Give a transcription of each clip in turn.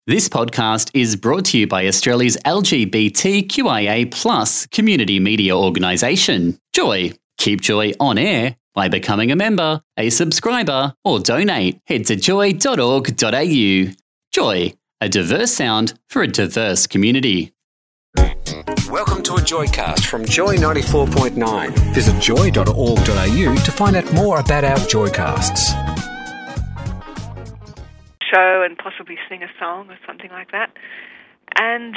This podcast is brought to you by Australia's LGBTQIA+ community media organisation, Joy. Keep Joy on air by becoming a member, a subscriber, or donate. Head to joy.org.au. Joy, a diverse sound for a diverse community. Welcome to a Joycast from Joy 94.9. Visit joy.org.au to find out more about our Joycasts. Show and possibly sing a song or something like that. And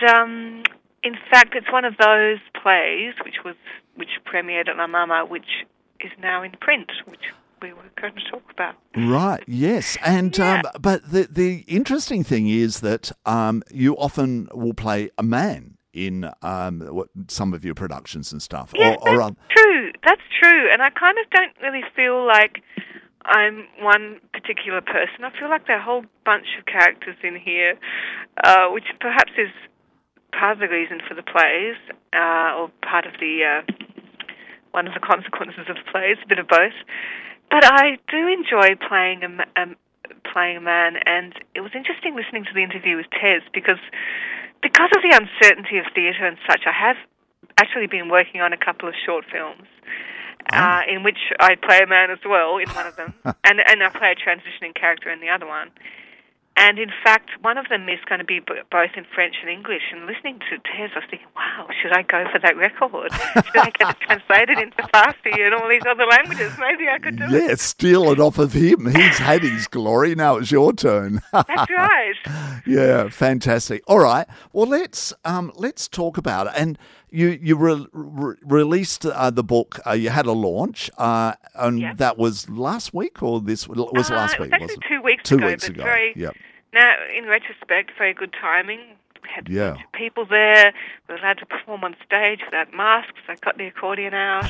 in fact, it's one of those plays which premiered at La Mama, which is now in print, which we were going to talk about. Right, yes. And but the interesting thing is that you often will play a man in some of your productions and stuff. Yeah, that's true. That's true. And I kind of don't really feel like I'm one particular person. I feel like there are a whole bunch of characters in here, which perhaps is part of the reason for the plays, or part of the one of the consequences of the plays, a bit of both. But I do enjoy playing a man, and it was interesting listening to the interview with Tez because of the uncertainty of theatre and such. I have actually been working on a couple of short films. In which I play a man as well in one of them, and I play a transitioning character in the other one. And in fact, one of them is going to be both in French and English. And listening to Tez, I was thinking, wow, should I go for that record? Should I get it translated into Farsi and all these other languages? Maybe I could do it. Yeah, steal it off of him. He's had his glory. Now it's your turn. That's right. Yeah, fantastic. All right. Well, let's talk about it. And you released the book. You had a launch, and that was last week, or this was last week? It was actually 2 weeks ago. 2 weeks ago. Now, in retrospect, very good timing. We had a bunch of people there. We were allowed to perform on stage without masks. I got the accordion out.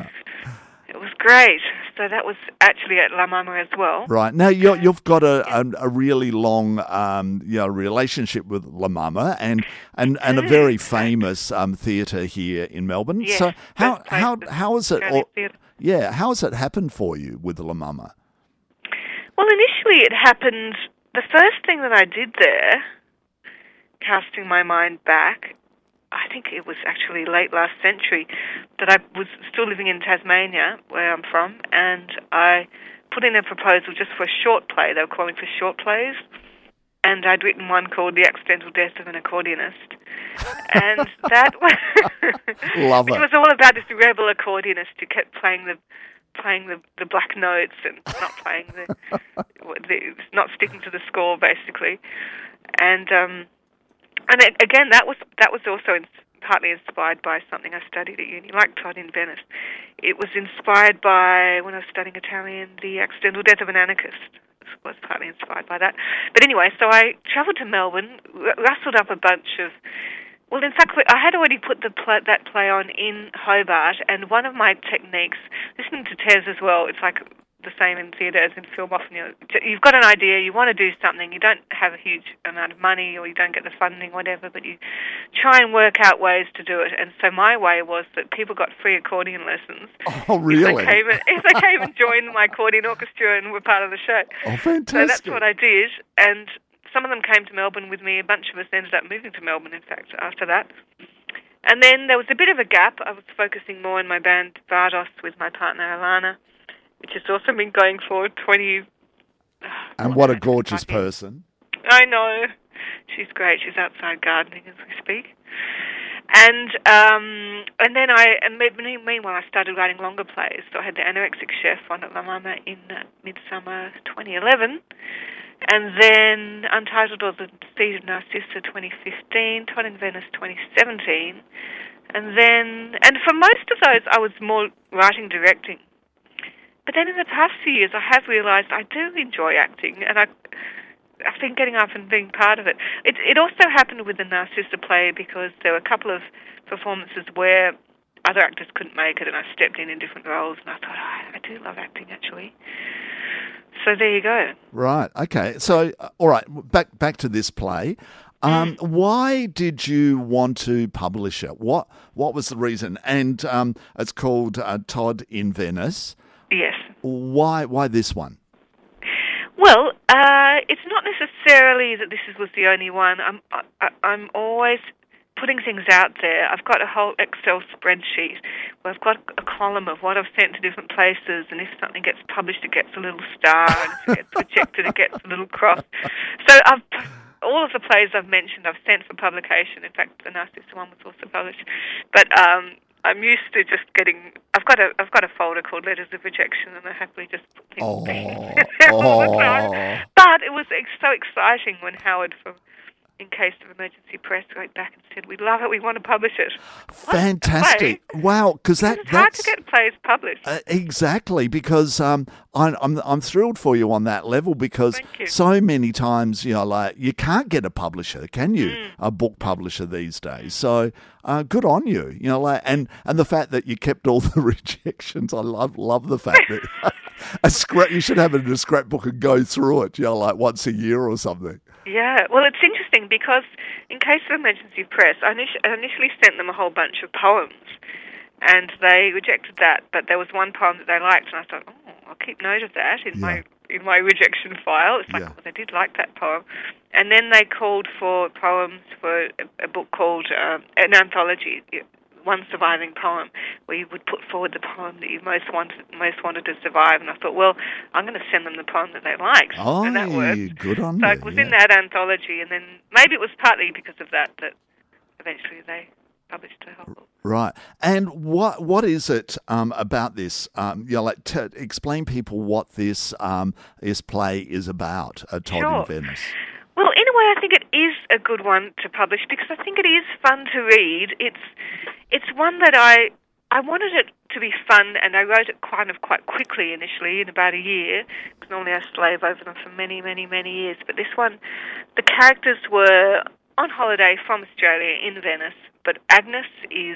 It was great. So that was actually at La Mama as well. Right. Now, you've got a really long relationship with La Mama and a very famous theatre here in Melbourne. Yes, so how is it? How has it happened for you with La Mama? Well, initially it happened. The first thing that I did there, casting my mind back, I think it was actually late last century, that I was still living in Tasmania, where I'm from, and I put in a proposal just for a short play. They were calling for short plays, and I'd written one called The Accidental Death of an Accordionist. And that was Love it. It was all about this rebel accordionist who kept playing the black notes and not playing not sticking to the score, basically. And again, that was also partly inspired by something I studied at uni, like Todd in Venice. It was inspired by, when I was studying Italian, The Accidental Death of an Anarchist. It was partly inspired by that. But anyway, so I travelled to Melbourne, rustled up a bunch of... Well, in fact, I had already put that play on in Hobart, and one of my techniques, listening to Tez as well, it's like the same in theatre as in film. Often you've got an idea, you want to do something, you don't have a huge amount of money or you don't get the funding, whatever, but you try and work out ways to do it. And so my way was that people got free accordion lessons. Oh, really? If they came and joined my accordion orchestra and were part of the show. Oh, fantastic. So that's what I did, and some of them came to Melbourne with me. A bunch of us ended up moving to Melbourne, in fact, after that. And then there was a bit of a gap. I was focusing more on my band Bardos with my partner Alana, which has also been going for 20... And what a gorgeous person. I know. She's great. She's outside gardening as we speak. And then meanwhile I started writing longer plays. So I had The Anorexic Chef on at La Mama in midsummer 2011. And then Untitled or The Seed of Narcissa 2015, Todd in Venice 2017. And for most of those I was more writing, directing. But then in the past few years I have realised I do enjoy acting, and I've been getting up and being part of it. It also happened with the Narcissa play because there were a couple of performances where other actors couldn't make it, and I stepped in different roles, and I thought, I do love acting, actually. So there you go. Right. Okay. So, all right. Back to this play. Why did you want to publish it? What was the reason? And it's called Todd in Venice. Yes. Why this one? Well, It's not necessarily that this was the only one. I'm always putting things out there. I've got a whole Excel spreadsheet where I've got a column of what I've sent to different places, and if something gets published, it gets a little star, and if it gets rejected, it gets a little cross. So all of the plays I've mentioned, I've sent for publication. In fact, the Narcissa one was also published. But I'm used to just getting. I've got a folder called Letters of Rejection, and I happily just put things all the time. But it was so exciting when Howard from In Case of Emergency Press wrote back and said, "We love it. We want to publish it." Fantastic! Wow, because it's hard to get plays published. Exactly, because I'm thrilled for you on that level, because so many times like you can't get a publisher, can you? A book publisher these days. So good on you. And the fact that you kept all the rejections. I love the fact that you should have it in a scrapbook and go through it. Like once a year or something. Yeah, well, it's interesting because In Case of Emergency Press, I initially sent them a whole bunch of poems, and they rejected that. But there was one poem that they liked, and I thought, I'll keep note of that in my rejection file. It's like, they did like that poem. And then they called for poems for a book called an anthology, one surviving poem, where you would put forward the poem that you most wanted to survive. And I thought, well, I'm going to send them the poem that they liked. Oh, and that worked. Good on so you. it was in that anthology, and then maybe it was partly because of that eventually they published the whole book. Right. And what is it about this? Explain people what this play is about, Todd in Venice. Well, in a way, I think it is a good one to publish because I think it is fun to read. It's one that I wanted it to be fun, and I wrote it quite quickly initially, in about a year, because normally I slave over them for many, many, many years. But this one, the characters were on holiday from Australia in Venice, but Agnes is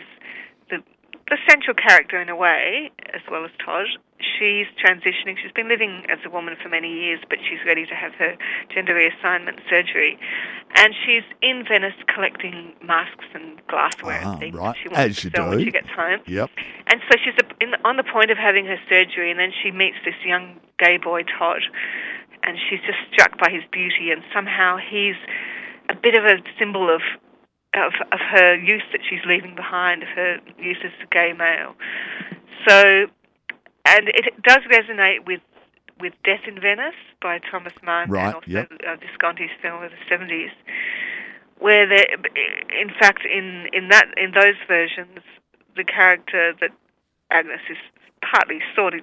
the central character in a way, as well as Todd. She's transitioning. She's been living as a woman for many years, but she's ready to have her gender reassignment surgery. And she's in Venice collecting masks and glassware and things. Right. She wants to sell when she gets home. Yep. And so she's on the point of having her surgery, and then she meets this young gay boy, Todd, and she's just struck by his beauty, and somehow he's a bit of a symbol of her youth that she's leaving behind, of her youth as a gay male. So, and it does resonate with Death in Venice by Thomas Mann, and also Visconti's film of the 70s, where in fact in those versions, the character that Agnes is partly partly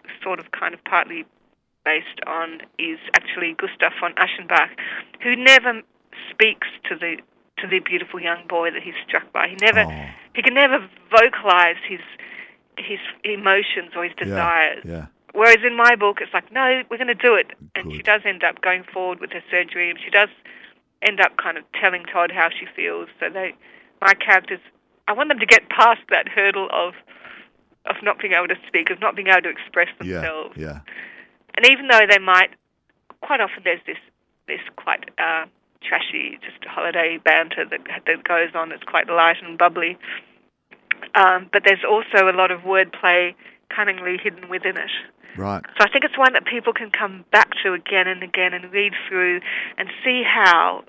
based on is actually Gustav von Aschenbach, who never speaks to the beautiful young boy that he's struck by. He can never vocalize his emotions or his desires. Yeah. Whereas in my book, it's like, no, we're going to do it. And she does end up going forward with her surgery, and she does end up kind of telling Todd how she feels. So my characters, I want them to get past that hurdle of not being able to speak, of not being able to express themselves. Yeah. And even though they might, quite often there's this quite trashy, just holiday banter that goes on. It's quite light and bubbly. But there's also a lot of wordplay cunningly hidden within it. Right. So I think it's one that people can come back to again and again and read through and see how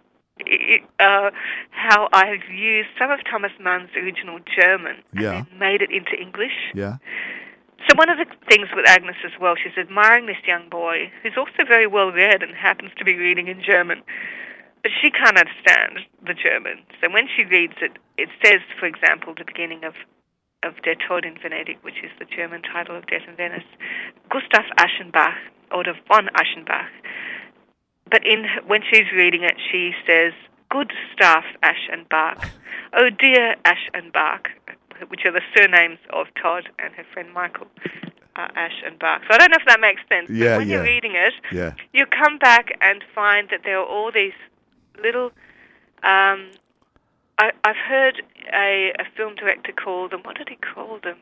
I have used some of Thomas Mann's original German and then made it into English. Yeah. So one of the things with Agnes as well, she's admiring this young boy who's also very well read and happens to be reading in German. But she can't understand the German. So when she reads it, it says, for example, the beginning of Der Tod in Venedig, which is the German title of Death in Venice, Gustav Aschenbach, or von Aschenbach. But when she's reading it, she says, Gustav Aschenbach, oh dear Aschenbach, which are the surnames of Todd and her friend Michael Aschenbach. So I don't know if that makes sense. Yeah, but when you're reading it, you come back and find that there are all these little... I've heard a film director call them, what did he call them?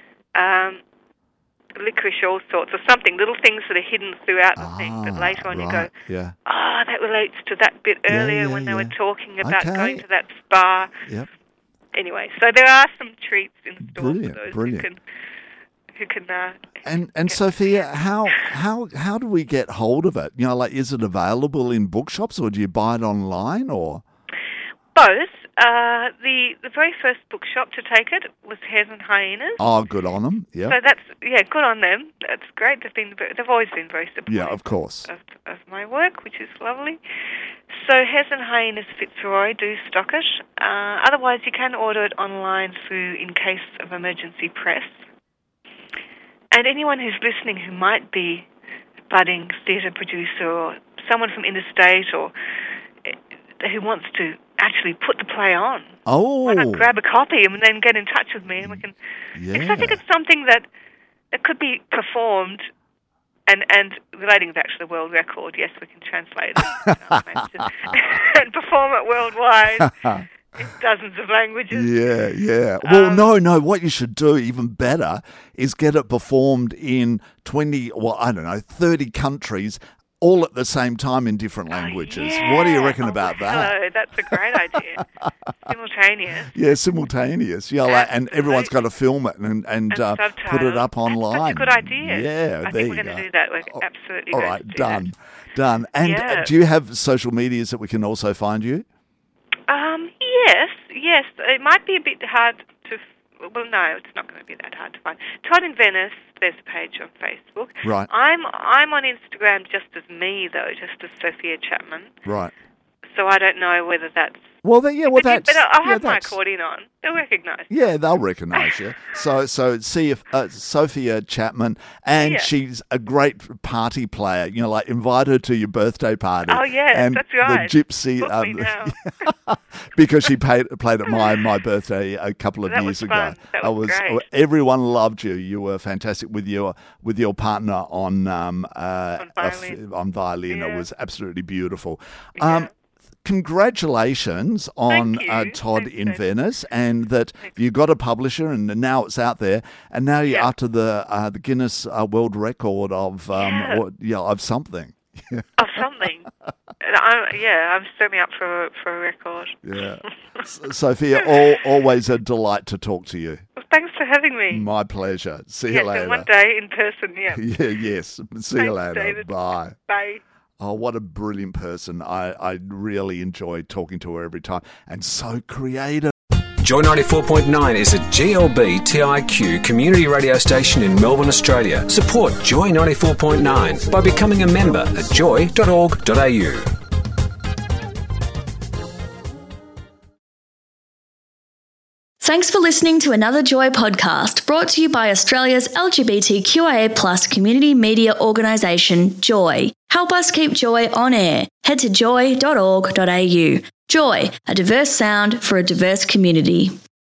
Licorice all sorts or something, little things that are hidden throughout the thing, but later on you go, that relates to that bit earlier when they were talking about going to that spa. Yep. Anyway, so there are some treats in store for those who can. And Sophia, how do we get hold of it? Like, is it available in bookshops, or do you buy it online, or both? The very first bookshop to take it was Hares and Hyenas. Oh, good on them. Yeah. So that's good on them. That's great. They've always been very supportive. Yeah, of course. Of my work, which is lovely. So Hares and Hyenas Fitzroy do stock it. Otherwise, you can order it online through In Case of Emergency Press. And anyone who's listening who might be a budding theatre producer or someone from interstate or who wants to actually put the play on. Oh. Why not grab a copy and then get in touch with me and we can... Yeah. Because I think it's something that could be performed and relating back to the world record, yes, we can translate it and perform it worldwide in dozens of languages. Yeah. Well, no, what you should do, even better, is get it performed in 30 countries, all at the same time in different languages. Yeah. What do you reckon about that? Hello, that's a great idea. Simultaneous. Yeah, simultaneous. Yeah, and everyone's got to film it and put it up online. That's a good idea. Yeah, I think we're going to do that. We're absolutely all going right, to do done. that. Done. And do you have social medias that we can also find you? Yes. It might be a bit hard to... Well, no, it's not going to be that hard to find. Todd in Venice, there's a page on Facebook. Right. I'm on Instagram just as me, though, just as Sophia Chapman. Right. So I don't know whether that's... Well, that's... But I'll have my accordion on. They'll recognise me. Yeah, they'll recognise you. So see if Sophia Chapman, and she's a great party player. Like, invite her to your birthday party. Oh, yes, and that's right. The gypsy... Book me now. because she played at my birthday a couple of years ago. Fun. That was great. Everyone loved you. You were fantastic with your partner on violin. On violin. Yeah. It was absolutely beautiful. Yeah. Congratulations on Todd Thanks, in Venice, and that you got a publisher, and now it's out there, and now you're after the Guinness World Record of something. Of something. I'm certainly up for a record. Yeah, Sophia, always a delight to talk to you. Well, thanks for having me. My pleasure. See you later. And one day in person. Yeah. Yes. See you later. David. Bye. Bye. Oh, what a brilliant person. I really enjoy talking to her every time, and so creative. Joy 94.9 is a GLB TIQ community radio station in Melbourne, Australia. Support Joy 94.9 by becoming a member at joy.org.au. Thanks for listening to another Joy podcast brought to you by Australia's LGBTQIA+ community media organisation, Joy. Help us keep Joy on air. Head to joy.org.au. Joy, a diverse sound for a diverse community.